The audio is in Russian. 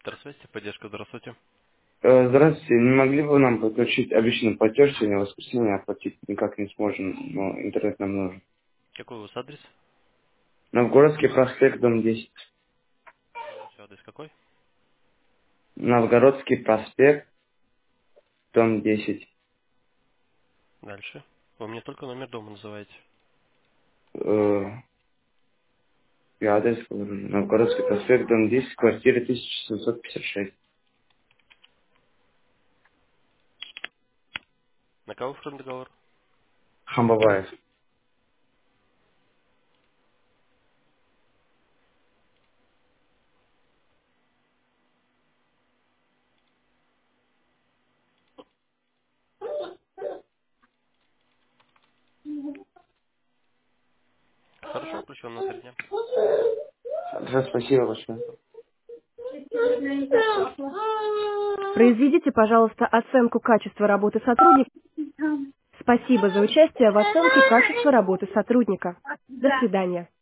Электросвязь, поддержка, здравствуйте. Здравствуйте, не могли бы вы нам подключить обещанный платеж сегодня, в воскресенье, оплатить никак не сможем, но интернет нам нужен. Какой у вас адрес? Новгородский проспект, дом 10. Полностью адрес какой? Новгородский проспект, дом 10. Дальше. Вы мне только номер дома называете. Э, Я адрес говорю. Новгородский проспект, дом 10, квартира 1756. На кого оформлен договор? Хамбабаев. Хорошо, включу вам на 3 дня. Хорошо, спасибо большое. Произведите, пожалуйста, оценку качества работы сотрудника. Спасибо за участие в оценке качества работы сотрудника. До свидания.